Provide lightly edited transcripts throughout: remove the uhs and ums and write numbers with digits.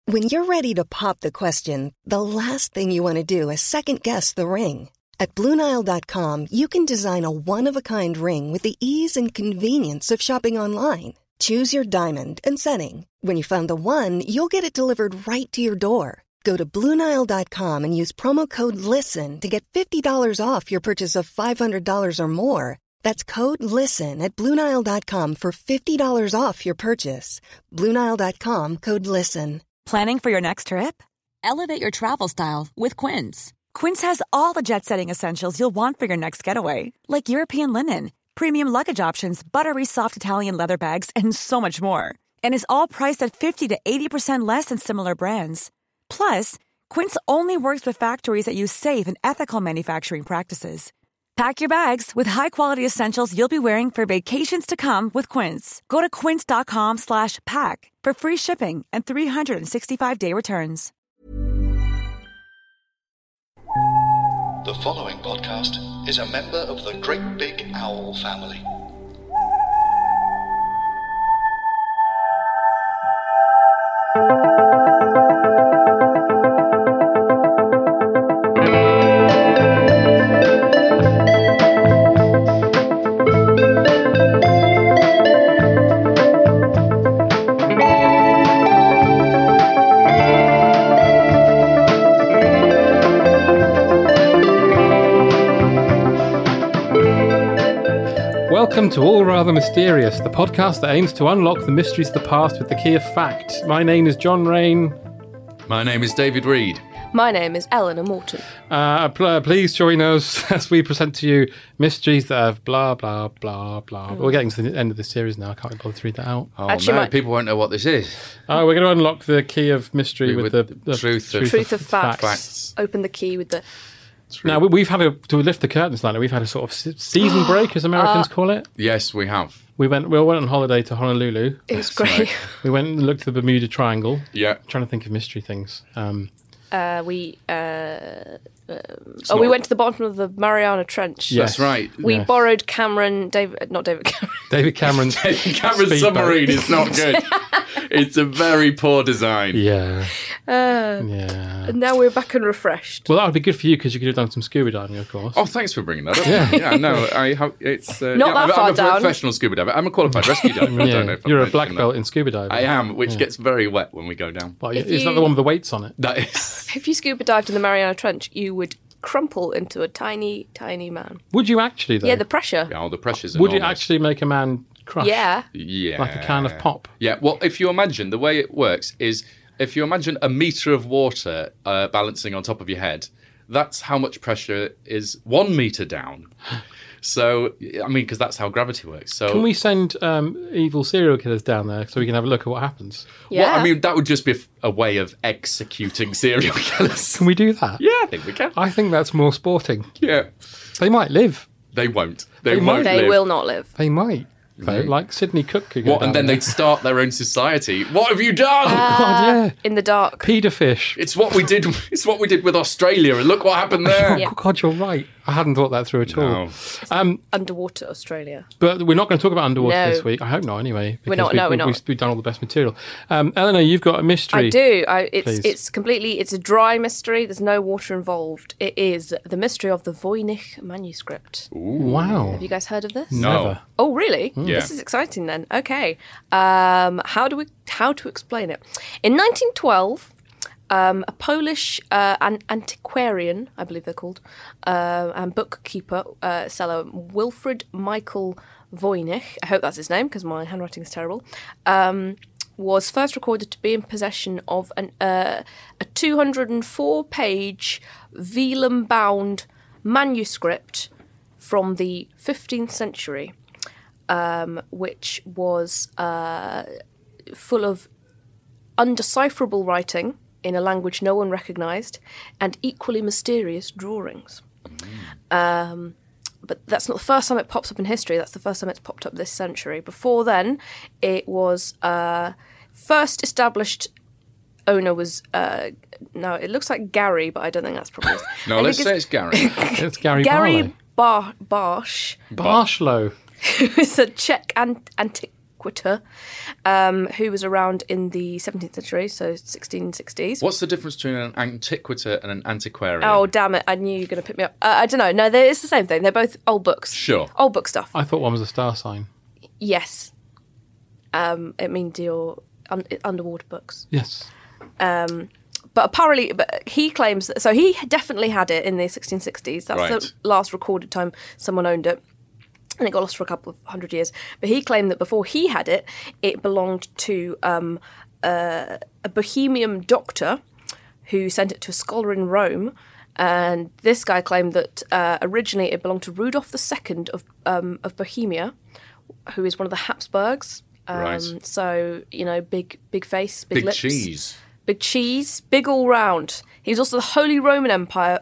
When you're ready to pop the question, the last thing you want to do is second-guess the ring. At BlueNile.com, you can design a one-of-a-kind ring with the ease and convenience of shopping online. Choose your diamond and setting. When you find the one, you'll get it delivered right to your door. Go to BlueNile.com and use promo code LISTEN to get $50 off your purchase of $500 or more. That's code LISTEN at BlueNile.com for $50 off your purchase. BlueNile.com, code LISTEN. Planning for your next trip? Elevate your travel style with Quince. Quince has all the jet-setting essentials you'll want for your next getaway, like European linen, premium luggage options, buttery soft Italian leather bags, and so much more. And is all priced at 50 to 80% less than similar brands. Plus, Quince only works with factories that use safe and ethical manufacturing practices. Pack your bags with high-quality essentials you'll be wearing for vacations to come with Quince. Go to quince.com/pack for free shipping and 365-day returns. The following podcast is a member of the Great Big Owl family. Welcome to All Rather Mysterious, the podcast that aims to unlock the mysteries of the past with the key of fact. My name is John Rain. My name is David Reed. My name is Eleanor Morton. Please join us as we present to you mysteries that have blah, blah, blah, blah. We're getting to the end of the series now. I can't be bothered to read that out. Oh, actually, no, people won't know what this is. We're going to unlock the key of mystery with the truth of facts. Open the key with the... Now, we've had to lift the curtains slightly. We've had a sort of season break, as Americans call it. Yes, we have. We went on holiday to Honolulu. It was great. Right. We went and looked at the Bermuda Triangle. Yeah. I'm trying to think of mystery things. We went to the bottom of the Mariana Trench. Yes. That's right. We borrowed David Cameron's submarine is not good. It's a very poor design. Yeah. And now we're back and refreshed. Well, that would be good for you because you could have done some scuba diving, of course. Oh, thanks for bringing that up. Yeah. It's not that far down. I'm a professional scuba diver. I'm a qualified rescue diver. I don't know if you're a black belt in scuba diving. I am, which gets very wet when we go down. Well, it's not the one with the weights on it. That is. If you scuba dived in the Mariana Trench, you would crumple into a tiny, tiny man. Would you actually, though? Yeah, the pressure. Yeah, the pressure's Would enormous. it actually make a man crush? Yeah. Yeah. Like a can of pop? Yeah, well, if you imagine, the way it works is, if you imagine a metre of water balancing on top of your head, that's how much pressure is 1 metre down. So, I mean, because that's how gravity works. So, can we send evil serial killers down there so we can have a look at what happens? Yeah. Well, I mean, that would just be a way of executing serial killers. Can we do that? Yeah, I think we can. I think that's more sporting. Yeah. They might live. They won't. They won't They live. will not live. They might. Though, like Sidney Cook could go What? down And then there. they'd start their own society. What have you done? God, yeah. In the dark. Pedofish. It's what we did. It's what we did with Australia, and look what happened there. Yeah. Oh, God, you're right. I hadn't thought that through at all. Underwater Australia. But we're not going to talk about underwater No. this week. I hope not, anyway. We're not. We've done all the best material. Eleanor, you've got a mystery. I do. Please. It's a dry mystery. There's no water involved. It is the mystery of the Voynich manuscript. Wow. Have you guys heard of this? No. Never. Oh, really? Yeah. This is exciting then. Okay. How to explain it? In 1912, a Polish antiquarian, I believe they're called, and bookkeeper, seller, Wilfrid Michael Voynich, I hope that's his name because my handwriting is terrible, was first recorded to be in possession of a 204-page vellum-bound manuscript from the 15th century, which was full of undecipherable writing in a language no one recognised and equally mysterious drawings. But that's not the first time it pops up in history. That's the first time it's popped up this century. Before then, it was first established owner was, now it looks like Gary, but I don't think that's probably... No, let's say it's Gary. It's Gary Gary Barsh. Barshlow. Who is a Czech Antiquiter, who was around in the 17th century, so 1660s. What's the difference between an antiquiter and an antiquarian? Oh, damn it. I knew you were going to pick me up. I don't know. No, it's the same thing. They're both old books. Sure. Old book stuff. I thought one was a star sign. Yes. It means your underwater books. Yes. But apparently, he claims that, so he definitely had it in the 1660s. That's Right. the last recorded time someone owned it. And it got lost for a couple of hundred years. But he claimed that before he had it, it belonged to a Bohemian doctor who sent it to a scholar in Rome. And this guy claimed that originally it belonged to Rudolph II of Bohemia, who is one of the Habsburgs. Right. So, big face, big lips. cheese. Big cheese, big all round. He was also the Holy Roman Emperor.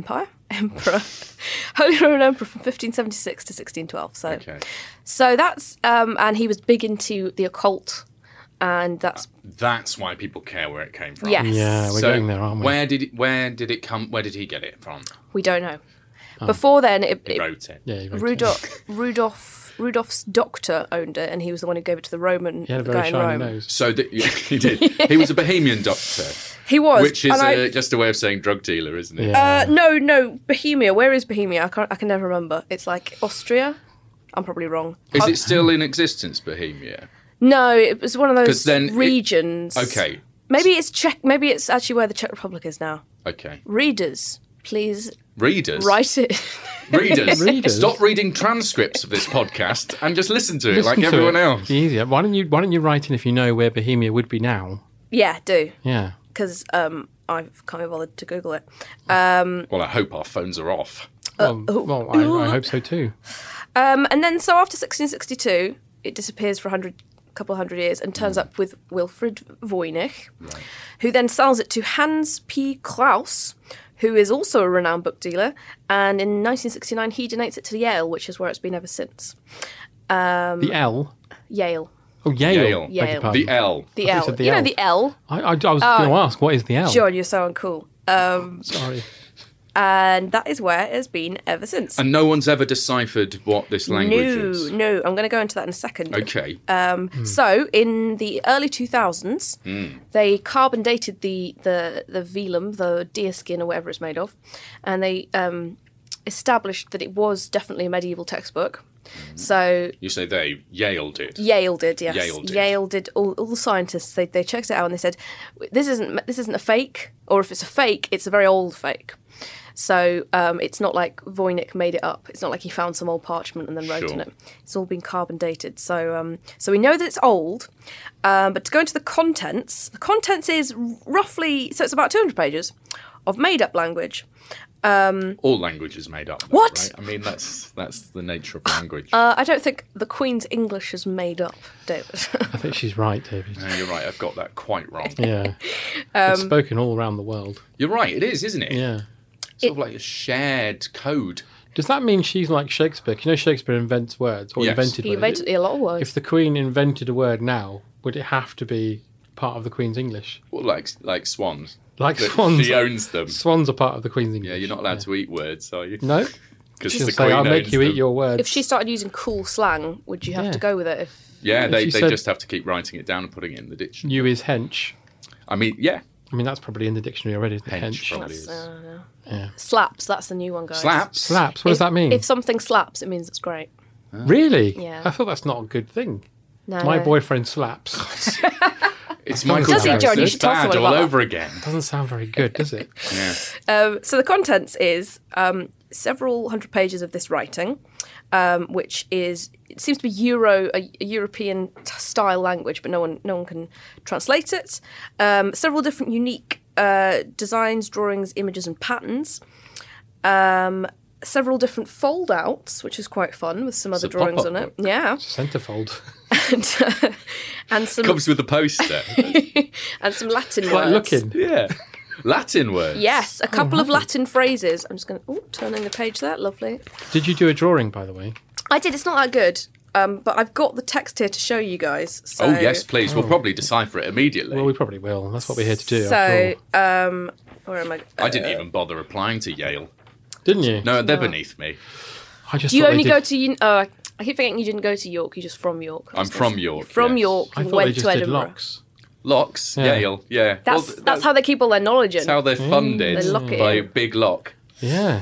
Holy Roman Emperor from 1576 to 1612. So, Okay. so that's and he was big into the occult, and That's why people care where it came from. yes, Yeah, we're getting there, aren't we? Where did it come? Where did he get it from? we don't know. Before then, He wrote it. Yeah, you wrote it. Rudolph's doctor owned it, and he was the one who gave it to the Roman He had a guy very in shiny Rome. nose. So he did. He was a Bohemian doctor, He was, which is and just a way of saying drug dealer, isn't it? Yeah. no, Bohemia. Where is Bohemia? I can never remember. It's like Austria. I'm probably wrong. Is it still in existence, Bohemia? No, it was one of 'Cause those then regions. Okay. Maybe it's Czech. Maybe it's actually where the Czech Republic is now. Okay. Readers, please Readers. write it. Readers. Readers. Stop reading transcripts of this podcast and just listen to it Listen like to everyone it. else. Be easier. Why don't you write in if you know where Bohemia would be now? Yeah, do, Yeah. because I can't be bothered to Google it. Well, I hope our phones are off. Well, I hope so too. And then so after 1662, it disappears for a couple of hundred years and turns up with Wilfrid Voynich, who then sells it to Hans P. Klaus, who is also a renowned book dealer. And in 1969, he donates it to Yale, which is where it's been ever since. The L. Yale. Oh, Yale. Yale. Beg your Yale. pardon. The L. The thought you L. said the You know L. the L? I was going to ask, what is the L? John, you're so uncool. Sorry. And that is where it has been ever since. And no one's ever deciphered what this language is. No, I'm going to go into that in a second. Okay. So, in the early 2000s, they carbon dated the velum, the deer skin or whatever it's made of, and they established that it was definitely a medieval textbook. So You say they. Yale did. Yale did, yes. Yale did. All the scientists. They checked it out and they said, this isn't a fake, or if it's a fake, it's a very old fake. So it's not like Voynich made it up. It's not like he found some old parchment and then wrote in Sure. it. It's all been carbon dated. So we know that it's old. But to go into the contents is roughly, so it's about 200 pages of made-up language. All language is made up. Though, What? Right? I mean, that's the nature of language. I don't think the Queen's English is made up, David. I think she's right, David. No, you're right. I've got that quite wrong. Yeah. It's spoken all around the world. You're right. It is, isn't it? Yeah. Sort of like a shared code. Does that mean she's like Shakespeare? You know Shakespeare invents words, or Yes. invented He words. invented a lot of words. If the Queen invented a word now, would it have to be part of the Queen's English? Well, like swans. Like That swans. She owns them. Swans are part of the Queen's English. Yeah, you're not allowed to eat words, are you? No? Because She'll the say, Queen I'll make owns you eat them. your words. If she started using cool slang, would you have Yeah. to go with it? Yeah, they she said- just have to keep writing it down and putting it in the dictionary. You is hench. I mean, yeah. I mean, that's probably in the dictionary already, isn't it? Hench, Hench. probably is. Yeah. Slaps, that's the new one, guys. Slaps. Slaps, what does that mean? If something slaps, it means it's great. Really? Yeah. I thought that's not a good thing. No, My no. boyfriend slaps. It's Michael Does it, Jackson. John? You It's should tell bad someone all about over again. Doesn't sound very good, does it? Yeah. So the contents is several hundred pages of this writing, which is, it seems to be a European style language, but no one can translate it. Several different unique designs, drawings, images, and patterns. Several different fold-outs, which is quite fun, with some other a drawings pop-up on it. book. Yeah, Centerfold. and some Comes with a poster. and some Latin Quite words. looking. Yeah. Latin words. Yes, a couple of Latin phrases. I'm just going to turning the page there. Lovely. Did you do a drawing, by the way? I did. It's not that good, but I've got the text here to show you guys. So, Oh, yes, please. We'll probably decipher it immediately. Well, we probably will. That's what we're here to do. So, after all. where am I? I didn't even bother applying to Yale. Didn't you? No, they're beneath me. I just Do you thought they only did- go to? I keep forgetting you didn't go to York. You're just from York. I'm from York. From yes. York, I and thought they went just to did Edinburgh. locks. Locks, Yeah. Yale, yeah. That's how they keep all their knowledge in. That's how they're funded They lock it by in. Big Lock. Yeah.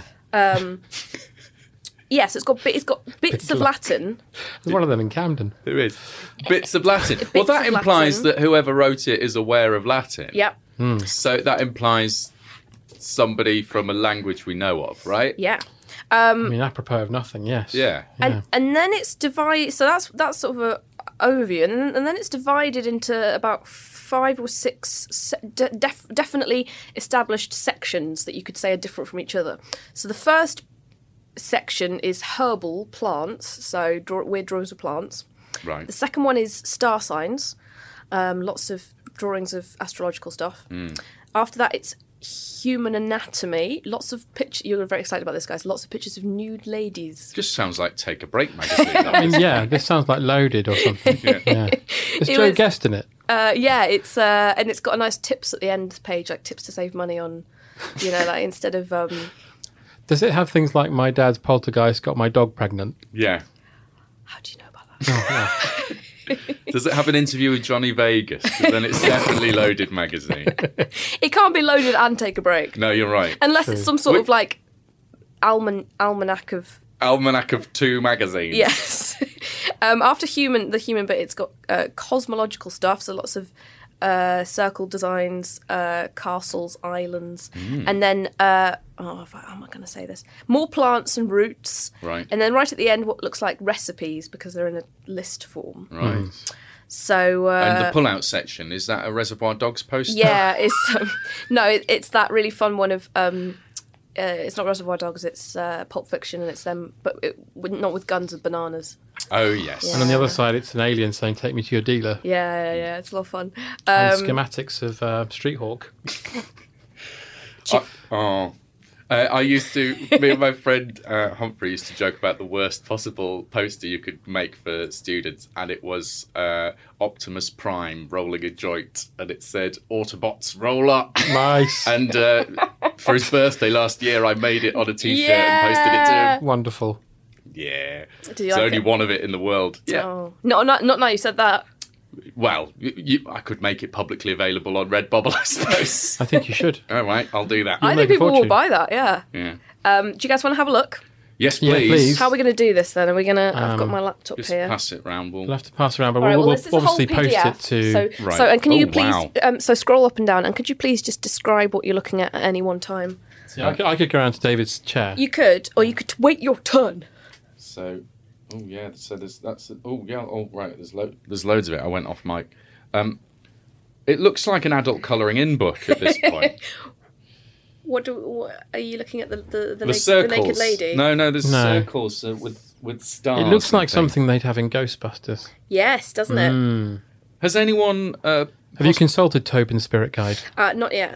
Yes, it's got bits of Latin. There's one of them in Camden. There is. Bits of Latin. Well, that of implies Latin. that whoever wrote it is aware of Latin. Yep. So that implies somebody from a language we know of, right? Yeah. I mean, apropos of nothing, yes. Yeah. And then it's divided. So that's sort of a overview, and then it's divided into about 5 or 6 definitely established sections that you could say are different from each other. So the first section is herbal plants, so weird drawings of plants. Right. The second one is star signs, lots of drawings of astrological stuff. After that, it's human anatomy, lots of pictures. You're very excited about this, guys. Lots of pictures of nude ladies. Just sounds like Take a Break magazine. I mean, yeah, this sounds like Loaded or something. Yeah. Is It Joe was- Guest in it? Yeah, it's and it's got a nice tips at the end page, like tips to save money on, like instead of. Does it have things like my dad's poltergeist got my dog pregnant? Yeah. How do you know about that? Does it have an interview with Johnny Vegas? 'Cause then it's definitely Loaded magazine. It can't be loaded and take a break No, you're right. unless it's some sort of like almanac of. Almanac of Two magazines. Yes. After the human bit, it's got cosmological stuff, so lots of circle designs, castles, islands, and then how am I going to say this? More plants and roots, Right. And then right at the end, what looks like recipes because they're in a list form. Right. So And the pull-out section, is that a Reservoir Dogs poster? yeah, it's it's that really fun one of. It's not Reservoir Dogs, it's Pulp Fiction, and it's them, but not with guns and bananas. Oh, yes. And on the other side, it's an alien saying, take me to your dealer. Yeah, it's a lot of fun. And schematics of Street Hawk. I used to, me and my friend Humphrey used to joke about the worst possible poster you could make for students, and it was Optimus Prime rolling a joint, and it said, Autobots, roll up. Nice. And for his birthday last year, I made it on a T-shirt and posted it to him. Wonderful. Yeah. Did you There's like only it? one of it in the world. Yeah. Oh. Not now you said that. Well, I could make it publicly available on Redbubble, I suppose. I think you should. All right, I'll do that. I make think a people will fortune. buy that, yeah. Yeah. Do you guys want to have a look? Yes, Yeah, please. please. How are we going to do this then? Are we going to... I've got my laptop Just here. pass it round. We'll have to pass around, but All right, we'll this is a whole obviously post PDF. it to... Right. So, and can you Oh, please... wow. So scroll up and down, and could you please just describe what you're looking at any one time? Yeah, I could go around to David's chair. You could, or you could wait your turn. So, oh yeah. So right. There's loads of it. I went off mic. It looks like an adult colouring in book at this point. What are you looking at the circles. naked lady? No, there's No. circles with stars. It looks like and things. something they'd have in Ghostbusters. Yes, doesn't it? Has anyone Have you consulted Tobin's Spirit Guide? Not yet.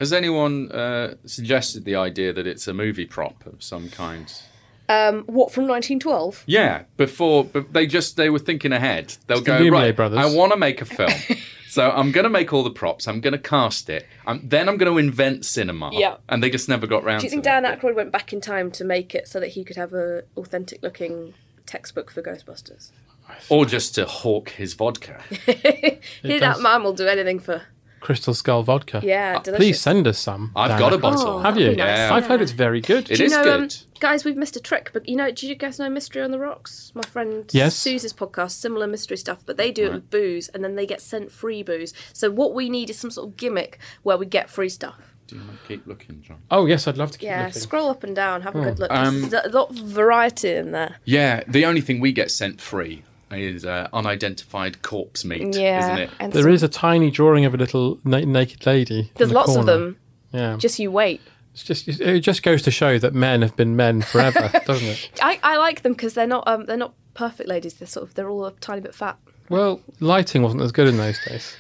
suggested the idea that it's a movie prop of some kind? What, from 1912? Yeah, but they were thinking ahead. They'll the go, Lumiere right, brothers. I want to make a film. So I'm going to make all the props. I'm going to cast it. Then I'm going to invent cinema. Yeah. And they just never got round Do you to think it. Dan Aykroyd went back in time to make it so that he could have a authentic-looking textbook for Ghostbusters? Or just to hawk his vodka. That man will do anything for... Crystal Skull vodka. Yeah, delicious. Please send us some. I've Dan got a Aykroyd. bottle. Have you? that'd be nice, Yeah. I've heard it's very good. It is good. Guys, we've missed a trick, but do you guys know Mystery on the Rocks? My friend Yes. Susie's podcast, similar mystery stuff, but they do it with booze, and then they get sent free booze. So what we need is some sort of gimmick where we get free stuff. Do you want to keep looking, John? Oh, yes, I'd love to keep Yeah, looking. scroll up and down, have a good look. 'cause there's a lot of variety in there. Yeah, the only thing we get sent free is unidentified corpse meat, Yeah, isn't it? and There is a tiny drawing of a little naked lady. in there's the lots of corner. them. Yeah. Just you wait. It just goes to show that men have been men forever, doesn't it? I like them because they're not perfect ladies. They're all a tiny bit fat. Well, lighting wasn't as good in those days.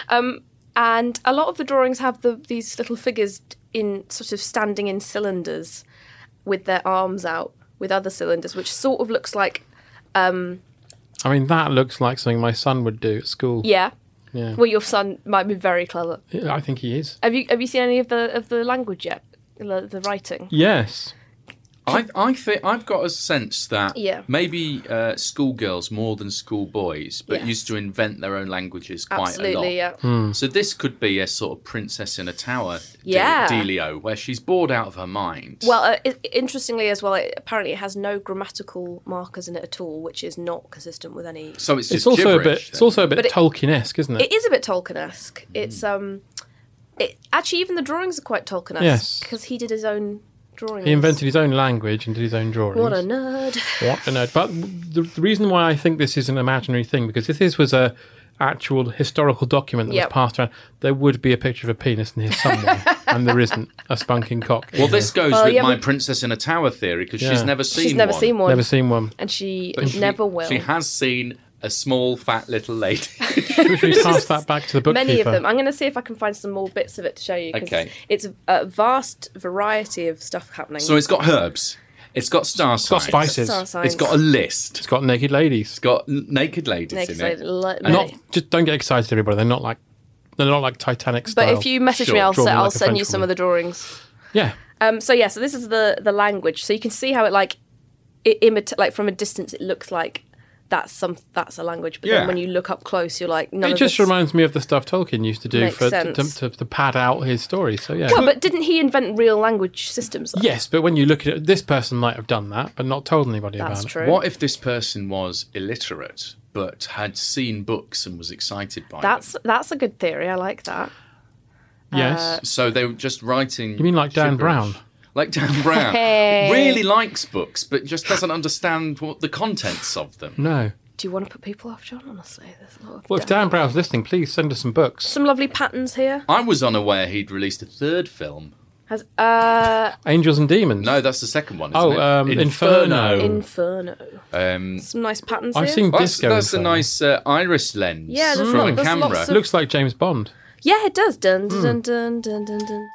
And a lot of the drawings have these little figures in sort of standing in cylinders with their arms out with other cylinders, which sort of looks like I mean, that looks like something my son would do at school. yeah. Yeah. Well, your son might be very clever. I think he is. Have you seen any of the language yet? The writing. Yes. I think I've got a sense that Yeah. maybe schoolgirls more than schoolboys, but Yes. used to invent their own languages quite Absolutely, a lot. yeah. So this could be a sort of princess in a tower Yeah. dealio, where she's bored out of her mind. Well, interestingly as well, apparently it has no grammatical markers in it at all, which is not consistent with any. So it's It's just also gibberish, it's also a bit But it- Tolkien-esque, isn't it? It is a bit Tolkien-esque. It's actually even the drawings are quite Tolkien-esque Yes. because he did his own drawings. He invented his own language and did his own drawings. What a nerd! What a nerd. But the reason why I think this is an imaginary thing, because if this was a actual historical document that Yep. was passed around, there would be a picture of a penis in here somewhere, and there isn't a spunking cock. Well, this goes Well, with yeah, my but- princess in a tower theory because Yeah. she's never seen She's never one. seen one, Never seen one. and she But she- never will. She has seen a small, fat little lady. Should we pass that back to the bookkeeper? Many of them. I'm going to see if I can find some more bits of it to show you. 'Cause Okay. It's a vast variety of stuff happening. So it's got herbs. It's got star It's got signs. spices. Star signs. It's got a list. It's got naked ladies. It's got naked ladies Naked in it. lady- Not just don't get excited, everybody. They're not like Titanic style. But if you message me, Sure. I'll Drawn I'll like a send French you some woman. of the drawings. yeah, So this is the language. So you can see how it like from a distance it looks like that's a language. But Yeah. then when you look up close, you're like, none it of just this. reminds me of the stuff Tolkien used to do Makes for sense. to pad out his story. So yeah. Well, but didn't he invent real language systems? Though? Yes, but when you look at it, this person might have done that, but not told anybody That's about true. What if this person was illiterate but had seen books and was excited by them? That's a good theory. I like that. it. Yes. So they were just writing. You mean like Dan gibberish. Brown? Like Dan Brown. Hey. Really likes books, but just doesn't understand what the contents of them. No. Do you want to put people off, John? Honestly, there's a lot of Well, if Dan Brown's listening, please send us some books. some lovely patterns here. I was unaware he'd released a third film. Has Angels and Demons. No, that's the second one, isn't it? Inferno. Inferno. Um, Some nice patterns I've here. seen that's Disco that's a Inferno. nice iris lens Yeah, there's from a there's camera. lots of- Looks like James Bond. Yeah, it does. Dun Hmm. dun dun dun dun dun.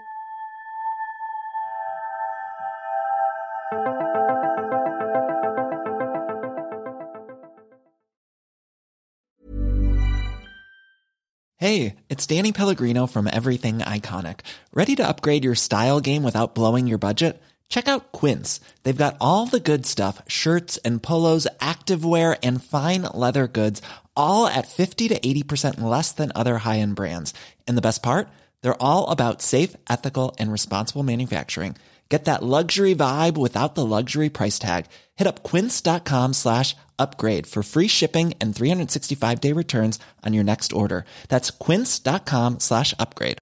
Hey, it's Danny Pellegrino from Everything Iconic. Ready to upgrade your style game without blowing your budget? Check out Quince. They've got all the good stuff, shirts and polos, activewear, and fine leather goods, all at 50 to 80% less than other high-end brands. And the best part? They're all about safe, ethical, and responsible manufacturing. Get that luxury vibe without the luxury price tag. Hit up quince.com/upgrade for free shipping and 365-day returns on your next order. That's quince.com/upgrade.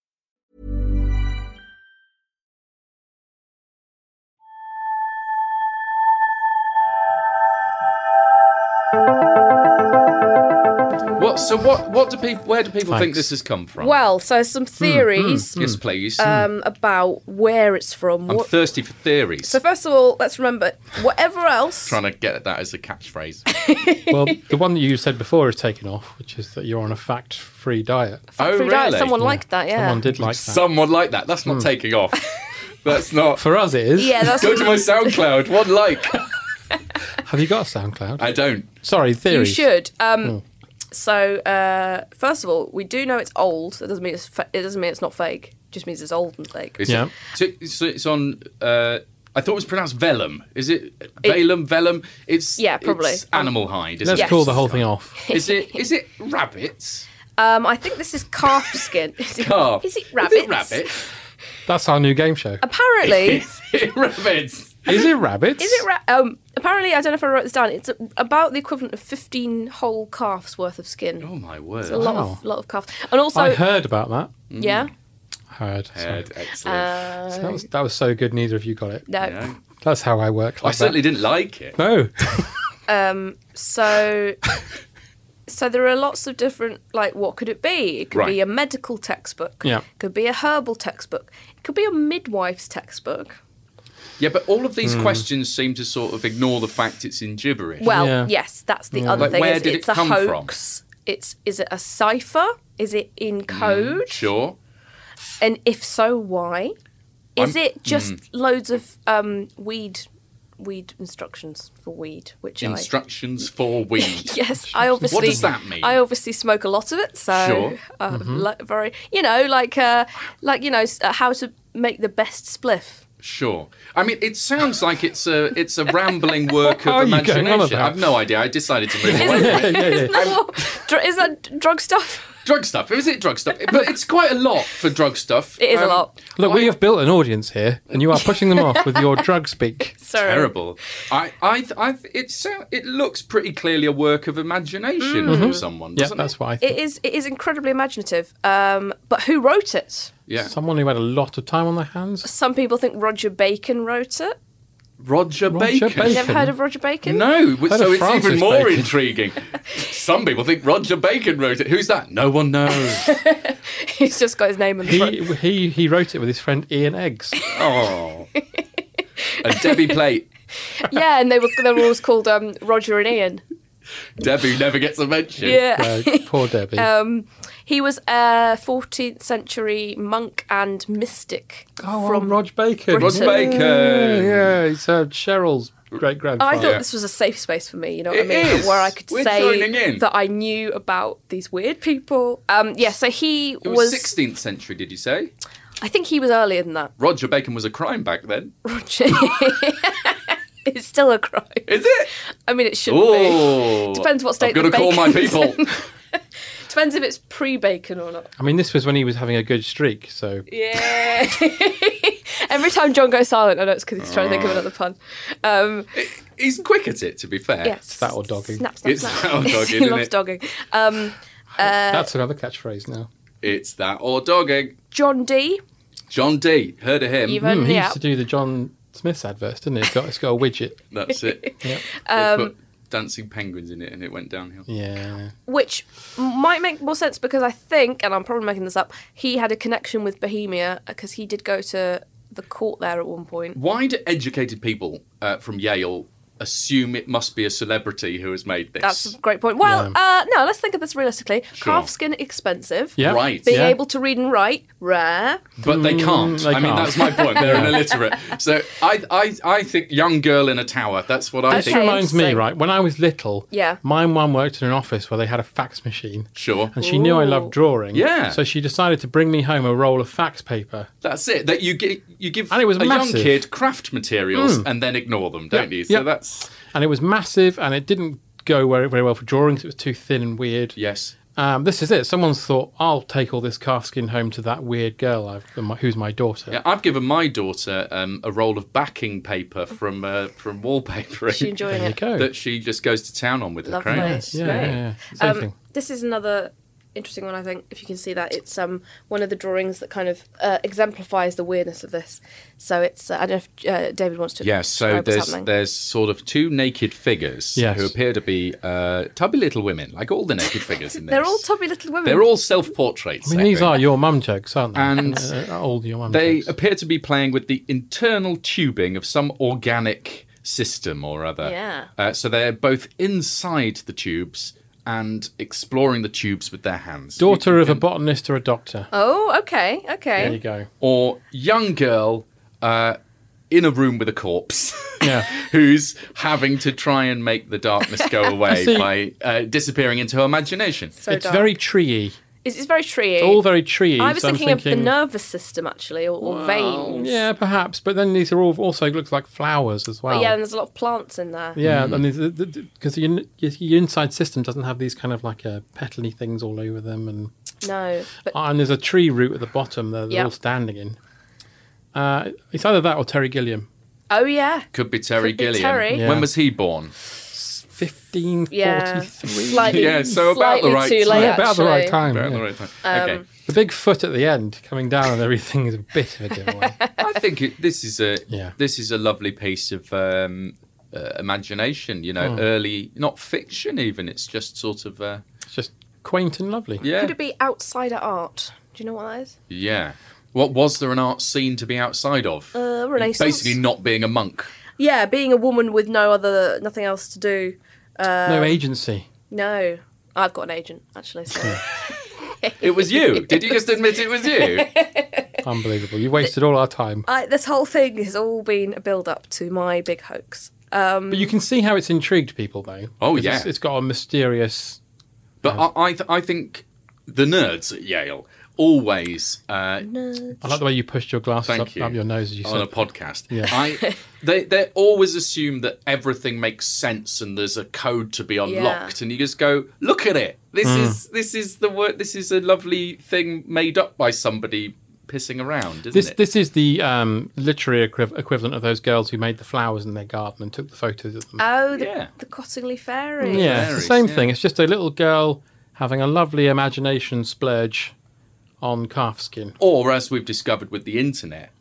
What do people? Where do people think Thanks. this has come from? Well, so some theories yes, please. about where it's from. I'm thirsty for theories. So first of all, let's remember whatever else. Trying to get that as a catchphrase. Well, the one that you said before is taken off, which is that you're on a fat-free diet. Fat-free Oh, diet, really? someone liked that, yeah. Someone did like that. Someone like that. That's not taking off. That's not. For us, it is. Yeah, that's Go to my SoundCloud. One like. Have you got a SoundCloud? I don't. Sorry, you theories. should. So first of all, we do know it's old. That doesn't mean it doesn't mean it's not fake. It just means it's old and fake. Is Yeah. it? So it's on. I thought it was pronounced vellum. Is it vellum? Vellum? It's Yeah, probably. It's animal hide. Isn't Let's it? Yes. call the whole thing off. Is it rabbits? I think this is calf skin. Calf. Is it rabbits? Is it rabbit? That's our new game show. Apparently, Is it rabbits? Is it rabbits? is it apparently, I don't know if I wrote this down. It's about the equivalent of 15 whole calves worth of skin. Oh my word! A lot of calves, and also I heard about that. yeah. Heard. sorry. Head, excellent. So that was so good, neither of you got it. No. Yeah. That's how I work. I Like certainly didn't like it. that. No. So there are lots of different, like, what could it be? It could be Right. a medical textbook. Yeah. It could be a herbal textbook. It could be a midwife's textbook. Yeah, but all of these questions seem to sort of ignore the fact it's in gibberish. Well, Yeah. yes, that's the other Like, thing. where Is did it's it a come from? hoax. Is it a cipher? Is it in code? Sure. And if so, why? Is it just loads of weed instructions for weed? Which Instructions for weed. Yes, I obviously. What does that mean? I obviously smoke a lot of it, so Sure. like very, how to make the best spliff. Sure. I mean, it sounds like it's a rambling work What of are you going on imagination. about? I've no idea. I decided to move away from it. Is that drug stuff? Drug stuff. Is it drug stuff? But it's quite a lot for drug stuff. It is a lot. Look, we have built an audience here, and you are pushing them off with your drug speak. Sorry. Terrible. It looks pretty clearly a work of imagination from someone. Yeah, Doesn't that's it? what I think. It is incredibly imaginative. But who wrote it? Yeah. Someone who had a lot of time on their hands. Some people think Roger Bacon wrote it. Roger Bacon. You never heard of Roger Bacon? No, so of it's Francis even more Bacon. intriguing. Some people think Roger Bacon wrote it. Who's that? No one knows. He's just got his name in the front. He wrote it with his friend Ian Eggs. Oh. And Debbie Plate. Yeah, and they were always called Roger and Ian. Debbie never gets a mention. Yeah. Poor Debbie. He was a 14th century monk and mystic from Roger Bacon. Britain. Roger Bacon. Yeah, he's Cheryl's great-grandfather. I thought this was a safe space for me, you know what I It mean? is. Where I could We're say joining in. that I knew about these weird people. So he It was 16th century, did you say? I think he was earlier than that. Roger Bacon was a crime back then. Roger. It's still a crime. Is it? I mean, it shouldn't Oh. be. Depends what state I've got to the call my bacon's people. in. Depends if it's pre-bacon or not. I mean, this was when he was having a good streak, so... Yeah. Every time John goes silent, I know it's because he's trying to think of another pun. He's quick at it, to be fair. Yes. that or dogging. Snap, snap, It's snap. that or dogging, He isn't loves it? dogging. That's another catchphrase now. It's that or dogging. John Dee. John D. Heard of him? Even, He yeah. used to do the John Smith's adverts, didn't he? It's got a widget. That's it. Yeah. They put dancing penguins in it and it went downhill. Yeah. Which might make more sense because I think, and I'm probably making this up, he had a connection with Bohemia because he did go to the court there at one point. Why do educated people from Yale assume it must be a celebrity who has made this? That's a great point. Well, no, let's think of this realistically. Sure. Calfskin, expensive. Yeah. Right. Being Yeah. able to read and write, rare. But they can't. they I mean, can't. that's my point. They're an illiterate. So I think young girl in a tower. That's what I This think. Okay. reminds me, interesting. right, when I was little, Yeah. my mum worked in an office where they had a fax machine. Sure. And she knew I loved drawing. Yeah. So she decided to bring me home a roll of fax paper. That's it. That you give And it was a massive. young kid craft materials and then ignore them, don't Yeah, you? So yeah. that's And it was massive, and it didn't go very well for drawing because it was too thin and weird. yes. This is it. Someone's thought, I'll take all this calfskin home to that weird girl who's my daughter. Yeah, I've given my daughter a roll of backing paper from wallpapering. Is she enjoying There you it? go. that she just goes to town on with her Lovely. crayons. yeah, Great. yeah. Same thing. This is another interesting one, I think, if you can see that. It's one of the drawings that kind of exemplifies the weirdness of this. So it's, I don't know if David wants to Yes, so describe what's happening. there's sort of two naked figures Yes. who appear to be tubby little women, like all the naked figures in this. They're all tubby little women. They're all self-portraits. I mean, these think. are your mum jokes, aren't they? And old your mum They jokes. appear to be playing with the internal tubing of some organic system or other. Yeah. So they're both inside the tubes and exploring the tubes with their hands. Daughter You of a can- botanist or a doctor. Oh, okay, okay. There you go. Or young girl in a room with a corpse. Yeah. Who's having to try and make the darkness go away See- by disappearing into her imagination. So It's dark. very treey. It's very treey. It's all very treey. I was so I'm thinking of the nervous system, actually, or veins. Yeah, perhaps. But then these are all also looks like flowers as well. But yeah, and there's a lot of plants in there. Yeah, and because your inside system doesn't have these kind of like petally things all over them, and No. But and there's a tree root at the bottom that they're Yeah. all standing in. It's either that or Terry Gilliam. oh, yeah. Could be Terry Could be Gilliam. Terry. Yeah. When was he born? 1543. Yeah. Slightly, Yeah, so about the slightly right too time. late, Yeah, about the right actually. time. About yeah. the right time. Okay. The big foot at the end coming down and everything is a bit of a giveaway. I think this is Yeah. a lovely piece of imagination. You know, early, not fiction even. It's just sort of It's just quaint and lovely. yeah, Could it be outsider art? Do you know what that is? yeah. What was there an art scene to be outside of? Renaissance. Basically, not being a monk. Yeah, being a woman with nothing else to do. No agency. No. I've got an agent, actually. So. It was you. Did you just admit it was you? Unbelievable. You wasted all our time. This whole thing has all been a build-up to my big hoax. But you can see how it's intrigued people, though. Oh, 'Cause yeah. It's got a mysterious... But I think the nerds at Yale always I like the way you pushed your glasses Thank you. up your nose as you on said. a podcast. Yeah. They always assume that everything makes sense and there's a code to be unlocked, and you just go, look at it. This is the word. This is a lovely thing made up by somebody pissing around, isn't it? This is the literary equivalent of those girls who made the flowers in their garden and took the photos of them. Oh, Yeah. the Cottingley Fairy. Yeah, it's the Fairies, same yeah. thing. It's just a little girl having a lovely imagination splurge on calf skin. Or, as we've discovered with the internet,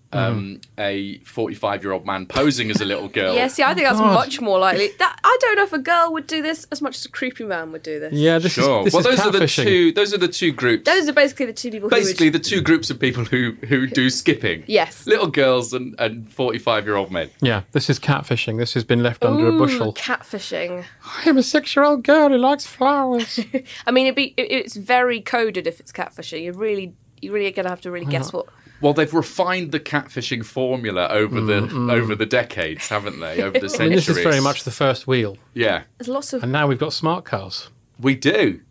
a 45-year-old man posing as a little girl. Yeah, see, I think that's God. much more likely. I don't know if a girl would do this as much as a creepy man would do this. Yeah, this Sure. is Well, this those is are the catfishing. two. Those are the two groups. Those are basically the two people Basically, who would... the two groups of people who do skipping. Yes. Little girls and 45-year-old men. Yeah, this is catfishing. This has been left under a bushel. Catfishing. I'm a 6-year-old girl who likes flowers. I mean, it's very coded if it's catfishing. You're really going to have to really guess what... Well, they've refined the catfishing formula over the decades, haven't they? Over the I centuries. mean, this is very much the first wheel. Yeah, There's lots of... And now we've got smart cars. we do.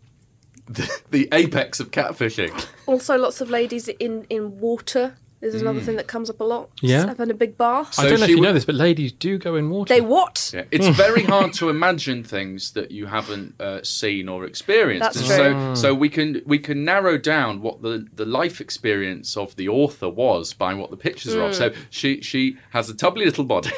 The apex of catfishing. Also, lots of ladies in water. There's another thing that comes up a lot. Yeah. Having a big bath. So I don't know if she you would- know this, but ladies do go in water. They what? Yeah. It's very hard to imagine things that you haven't seen or experienced. That's And so we can narrow down what the life experience of the author was by what the pictures are of. So she has a tubbly little body,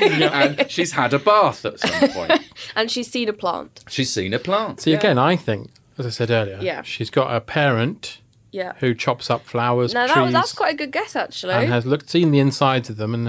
and she's had a bath at some point. And she's seen a plant. She's seen a plant. See, again, I think, as I said earlier, Yeah. she's got a parent Yeah. who chops up flowers, No, trees, that's quite a good guess, actually. and has seen the insides of them, and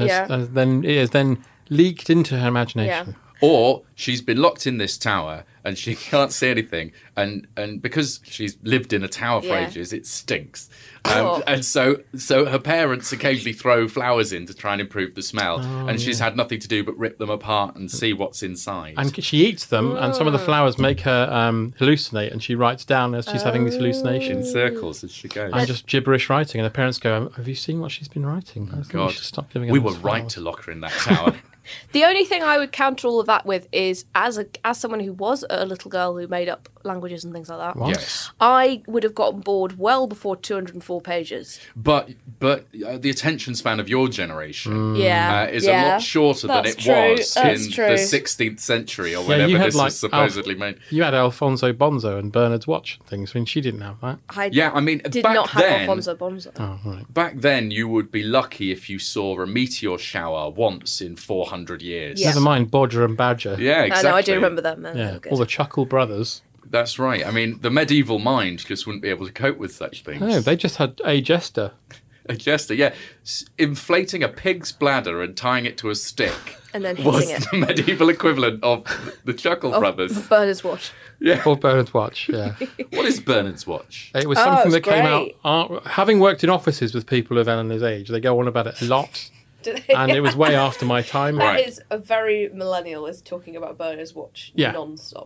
it has then leaked into her imagination. Or she's been locked in this tower and she can't see anything, and because she's lived in a tower for Yeah. ages, it stinks. Oh. And so her parents occasionally throw flowers in to try and improve the smell, and she's had nothing to do but rip them apart and see what's inside. And she eats them, and some of the flowers make her hallucinate, and she writes down as she's having these in hallucinations. circles as she goes. And just gibberish writing, and the parents go, "Have you seen what she's been writing? I think God. you should stop giving her We those were right flowers." to lock her in that tower. The only thing I would counter all of that with is, as someone who was a little girl who made up languages and things like that, Yes. I would have gotten bored well before 204 pages. But the attention span of your generation Yeah, is a lot shorter than That's it true, was that's in true. the 16th century or Yeah, whenever you had this was supposedly made. You had Alfonso Bonzo and Bernard's Watch and things. I mean, she didn't have that. I Yeah, I mean, did back not have then, Alfonso Bonzo. Oh, right. Back then, you would be lucky if you saw a meteor shower once in 400 years. Yeah. Never mind Bodger and Badger. Yeah, I exactly. know, I do remember them. They Yeah, were good. all the Chuckle brothers. That's right. I mean, the medieval mind just wouldn't be able to cope with such things. No, they just had a jester. A jester, yeah. Inflating a pig's bladder and tying it to a stick And then was hitting it. the medieval equivalent of the Chuckle Brothers. Bernard's Watch. Yeah. Or Bernard's Watch, yeah. What is Bernard's Watch? It was something it's that came great. out, having worked in offices with people of Eleanor's age, they go on about it a lot, and it was way after my time. That Right. is a very millennial is talking about Bernard's Watch Yeah. non-stop.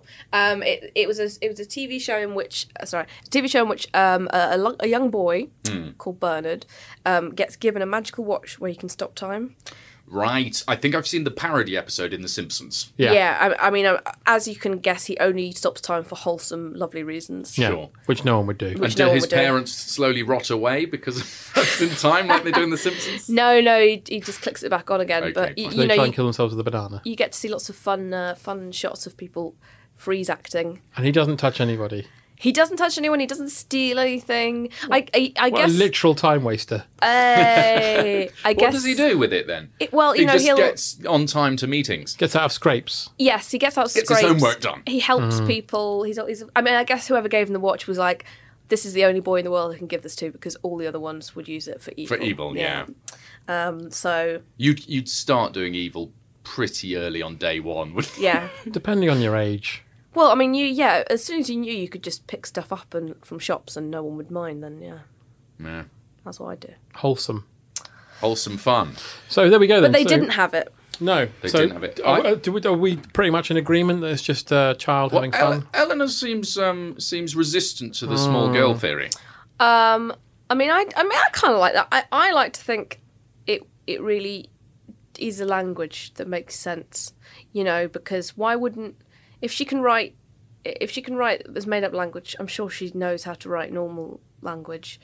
It was a TV show in which a young boy called Bernard gets given a magical watch where he can stop time. Right. I think I've seen the parody episode in The Simpsons. Yeah. I mean, as you can guess, he only stops time for wholesome, lovely reasons. Yeah, Sure. which no one would do. And no do one his would do. parents slowly rot away because of in time, like they do in The Simpsons? No, he just clicks it back on again. Okay, but fine. you So they know, try and kill themselves with a banana. you get to see lots of fun shots of people freeze acting. And he doesn't touch anybody. He doesn't touch anyone. He doesn't steal anything. I What guess. a literal time waster. I guess. What does he do with it then? Well, he just he'll. gets on time to meetings. Gets out of scrapes. Yes, he gets out Gets scrapes. his homework done. He helps people. He's. I mean, I guess whoever gave him the watch was like, this is the only boy in the world who can give this to because all the other ones would use it for evil. For evil, yeah. So You'd start doing evil pretty early on day one, wouldn't you? yeah. Depending on your age. Well, I mean, as soon as you knew you could just pick stuff up from shops and no one would mind, then Yeah. that's what I do. Wholesome. Wholesome fun. So there we go then. But they So- didn't have it. No. They So, didn't have it. Are we pretty much in agreement that it's just a child having fun? Eleanor seems resistant to the small girl theory. I mean, I kind of like that. I like to think it really is a language that makes sense, because why wouldn't if she can write this made up language, I'm sure she knows how to write normal language.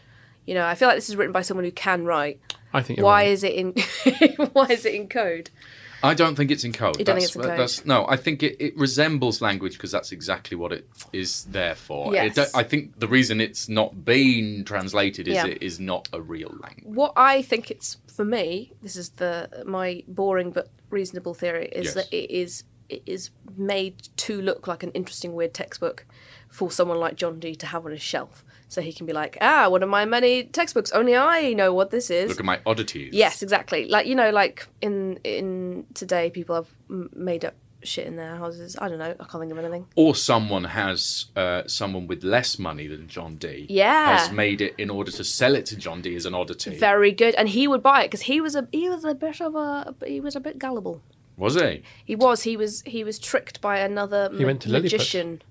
You know, I feel like this is written by someone who can write. I think you're Why right. is it in? Why is it in code? I don't think it's in code. You don't think it's in code? No, I think it resembles language because that's exactly what it is there for. Yes. I think the reason it's not been translated is Yeah. it is not a real language. What I think it's for me, this is my boring but reasonable theory, is Yes. that it is made to look like an interesting, weird textbook for someone like John Dee to have on his shelf. So he can be like, one of my many textbooks, only I know what this is. Look at my oddities. Yes, exactly. Like, you know, like in today, people have made up shit in their houses. I don't know. I can't think of anything. Or someone has someone with less money than John Dee. Yeah. Has made it in order to sell it to John Dee as an oddity. Very good. And he would buy it because he was a bit gullible. Was he? He was tricked by another went to Lilliput. magician.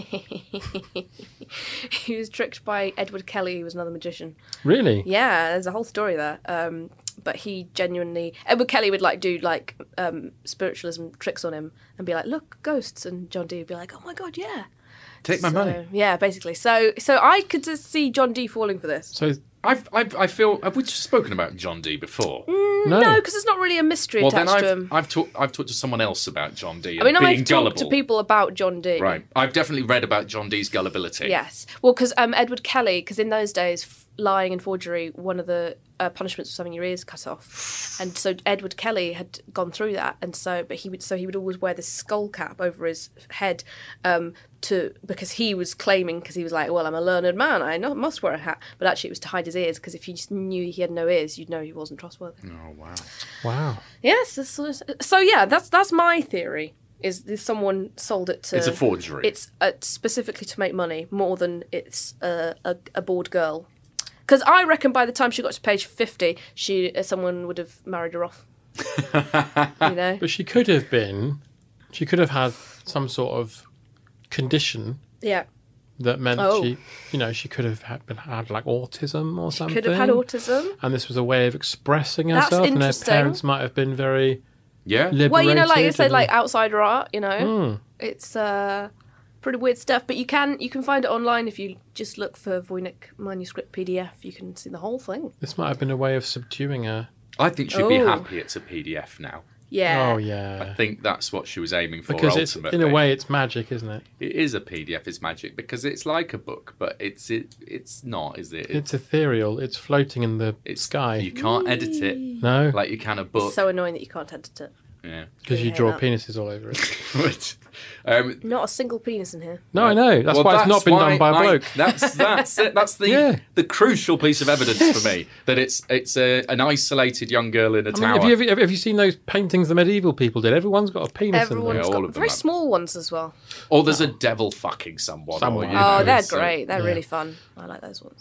He was tricked by Edward Kelly, who was another magician. Really? Yeah, there's a whole story there. But he genuinely, Edward Kelly would do spiritualism tricks on him and be like, "Look, ghosts," and John Dee would be like, "Oh my god, yeah." Take my money. Yeah, basically. So I could just see John Dee falling for this. So I feel have we spoken about John Dee before? No, because it's not really a mystery Well, then attached to him. I've talked to someone else about John Dee. I mean, and being I've gullible. talked to people about John Dee. Right, I've definitely read about John Dee's gullibility. Yes. Well, because Edward Kelly, because in those days, lying and forgery, one of the punishments was having your ears cut off, and so Edward Kelly had gone through that, and he would always wear this skull cap over his head, because he was claiming, because he was like, well, I'm a learned man, I must wear a hat, but actually it was to hide his ears, because if you just knew he had no ears, you'd know he wasn't trustworthy. Oh wow. wow. Yes. So yeah, that's my theory. Is this someone sold it to? It's a forgery. It's specifically to make money more than it's a bored girl. Because I reckon by the time she got to page 50, someone would have married her off. You know? But she could have had some sort of condition Yeah. that meant Oh. she could have had like autism or something. Could have had autism. And this was a way of expressing That's herself, and her interesting. parents might have been very Yeah. liberated. Well, you know, like you said, and- like outsider art, you know? It's pretty weird stuff. But you can find it online if you just look for Voynich manuscript PDF. You can see the whole thing. This might have been a way of subduing her. I think she'd be Oh. happy it's a PDF now. Yeah. Oh yeah. I think that's what she was aiming for Because it's ultimately. in a way it's magic, isn't it? It is a PDF, it's magic, because it's like a book, but it's not, is it? It's ethereal. It's floating in the sky. You can't edit it No, like you can a book. It's so annoying that you can't edit it. Yeah. because you hate draw that. penises all over it. But, Not a single penis in here. No, I know. That's why it's not been done by a bloke. That's it. That's the Yeah. the crucial piece of evidence for me that it's an isolated young girl in a I tower. mean, have you seen those paintings the medieval people did? Everyone's got a penis Everyone's in them. all got of them very have. small ones as well. Or there's a devil fucking someone. Someone. Or, you know, Oh, they're it's, great. They're really fun. I like those ones.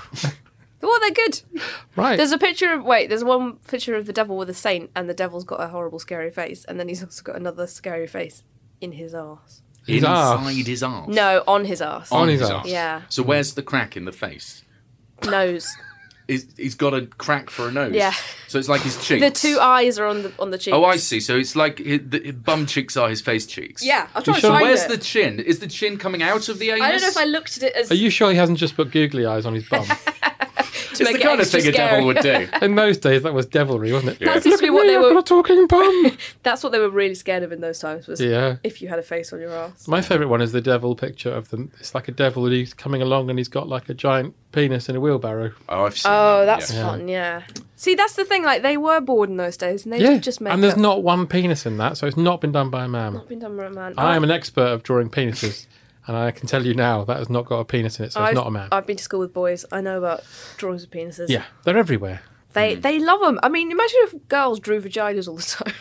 Well, they're good. Right. There's one picture of the devil with a saint, and the devil's got a horrible, scary face, and then he's also got another scary face in his arse. His arse. inside his arse. No, on his arse. On his arse. Yeah. So where's the crack in the face? Nose. He's got a crack for a nose. Yeah. So it's like his cheeks. The two eyes are on the cheeks. Oh, I see. So it's like his bum cheeks are his face cheeks. Yeah, I'll try You to sure? find Where's it. the chin? Is the chin coming out of the anus? I don't know if I looked at it as Are you sure he hasn't just put googly eyes on his bum? It's make the it kind of extra thing a devil scary. would do. In those days, that was devilry, wasn't it? That seems to be Look what at they me, I've were. got a talking bum. That's what they were really scared of in those times. Was Yeah. if you had a face on your ass. My favourite one is the devil picture of them. It's like a devil and he's coming along and he's got like a giant penis in a wheelbarrow. Oh, I've seen Oh, that, that's yeah. fun. Yeah. See, that's the thing. Like they were bored in those days, and they Yeah, did just make. and there's up. not one penis in that, so it's not been done by a man. Not been done right, man. I am an expert of drawing penises, and I can tell you now that has not got a penis in it, so it's not a man. I've been to school with boys. I know about drawings of penises. Yeah, they're everywhere. They love them. I mean, imagine if girls drew vaginas all the time.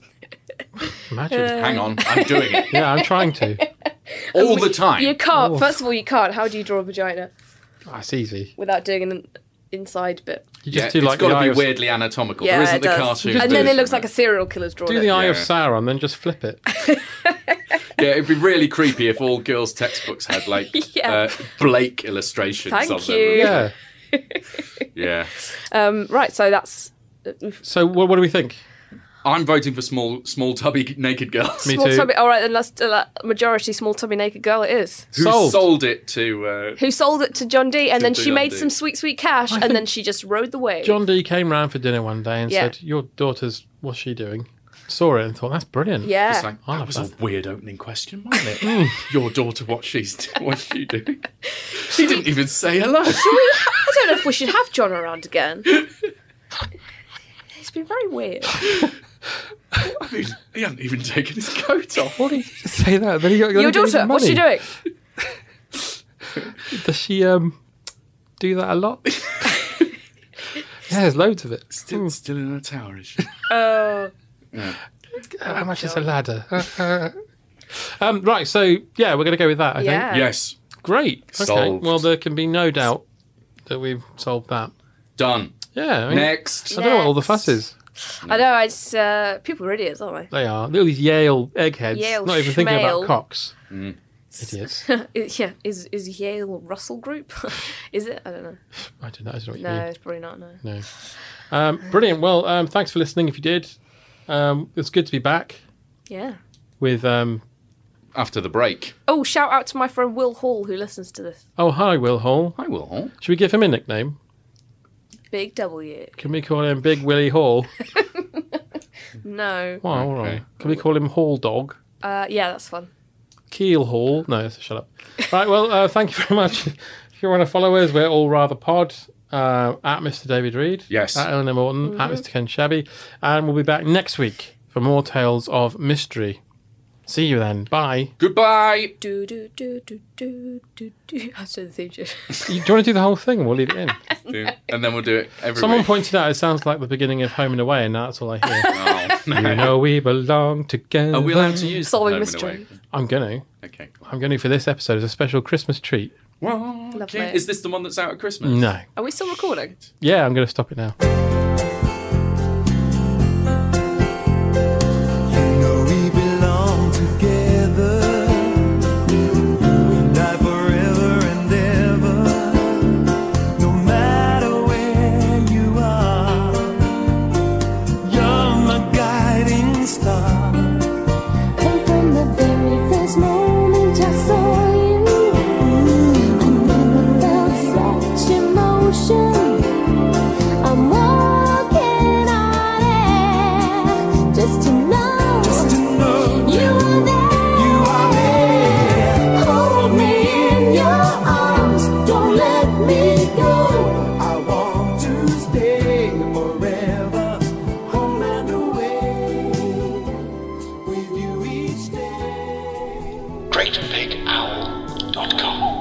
Imagine. Hang on, I'm doing it Yeah, I'm trying to. all the time. You can't. Oh. First of all, you can't. How do you draw a vagina That's easy. without doing an inside bit? You Yeah, just do it's like got the to eye be of, weirdly anatomical. Yeah, there isn't it the does. cartoon. And then it version looks of like a serial killer's drawn do it. the eye of Yeah. Sauron, then just flip it. Yeah, it'd be really creepy if all girls' textbooks had like Yeah. Blake illustrations Thank of you. them. Yeah. Yeah. Right. So that's. So what do we think? I'm voting for small tubby naked girls. Me Small too. tubby. All right, then that's majority small tubby naked girl. It is. Who sold it to? Who sold it to John Dee, and then she John made Dee. some sweet cash, and then she just rode the wave. John Dee came round for dinner one day and Yeah. said, "Your daughter's, what's she doing?" Saw it and thought, "That's brilliant." Yeah. It's like, I that love was that. a weird opening question, wasn't it? Your daughter, what's she doing? She didn't even say hello. I don't know if we should have John around again. It's been very weird. I mean, he hadn't even taken his coat off. Why did you say that? Then he got Your daughter, what's she doing? Does she do that a lot? Yeah, there's loads of it. Still in a tower, is she? Oh. How much is a ladder? Right, so yeah, we're going to go with that, I think. Yeah. Yes. Great. Okay. Solved. Well, there can be no doubt that we've solved that. Done. Yeah. I mean, Next. I don't know what all the fuss is. I know, it's people are idiots, aren't They are. All these Yale eggheads. Yale not even thinking schmale. about cocks. Idiots. they? Is Yale Russell Group? Is it? I don't know. I don't know what you No, mean. it's probably not. No. No. Brilliant. Well, thanks for listening if you did. It's good to be back Yeah. with... After the break. Oh, shout out to my friend Will Hall who listens to this. Oh, hi, Will Hall. I will. Should we give him a nickname? Big W. Can we call him Big Willie Hall? No. Well, all right. Can we call him Hall Dog? Yeah, that's fun. Keel Hall? No, shut up. Right, well, thank you very much. If you want to follow us, we're all rather pod. At Mr. David Reed. Yes. At Eleanor Morton. At Mr. Ken Shabby. And we'll be back next week for more Tales of Mystery. See you then. Bye. Goodbye. Do do do do do do do. I said the theme tune. Do you want to do the whole thing and we'll leave it in? And then we'll do it every Someone week. pointed out it sounds like the beginning of Home and Away, and now that's all I hear. Oh, no. You know we belong together. Are we allowed to use Solving Home and mystery. Away? I'm going to. Okay, cool. I'm going to for this episode as a special Christmas treat. Well, Lovely. is this the one that's out at Christmas? No. Are we still recording? Yeah, I'm going to stop it now. We belong together, you and I forever and ever. No matter where you are, you're my guiding star. And from the very first moment I saw you, I never felt such emotion. I'm walking on air just to know you are there. You are there. Hold me in your arms, don't let me go. I want to stay forever, home and away, with you each day. GreatBigOwl.com.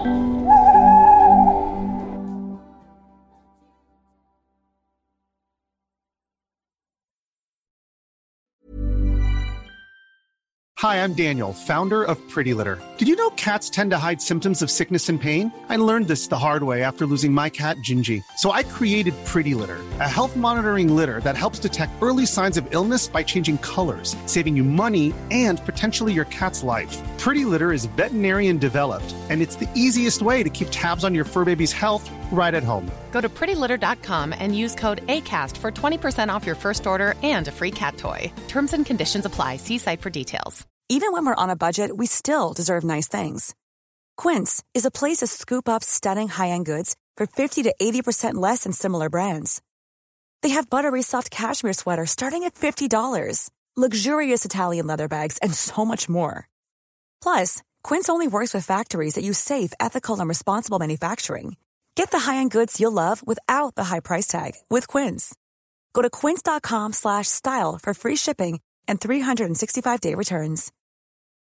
Hi, I'm Daniel, founder of Pretty Litter. Did you know cats tend to hide symptoms of sickness and pain? I learned this the hard way after losing my cat, Gingy. So I created Pretty Litter, a health monitoring litter that helps detect early signs of illness by changing colors, saving you money and potentially your cat's life. Pretty Litter is veterinarian developed, and it's the easiest way to keep tabs on your fur baby's health right at home. Go to prettylitter.com and use code ACAST for 20% off your first order and a free cat toy. Terms and conditions apply. See site for details. Even when we're on a budget, we still deserve nice things. Quince is a place to scoop up stunning high-end goods for 50 to 80% less than similar brands. They have buttery soft cashmere sweaters starting at $50, luxurious Italian leather bags, and so much more. Plus, Quince only works with factories that use safe, ethical, and responsible manufacturing. Get the high-end goods you'll love without the high price tag with Quince. Go to quince.com/style for free shipping and 365-day returns.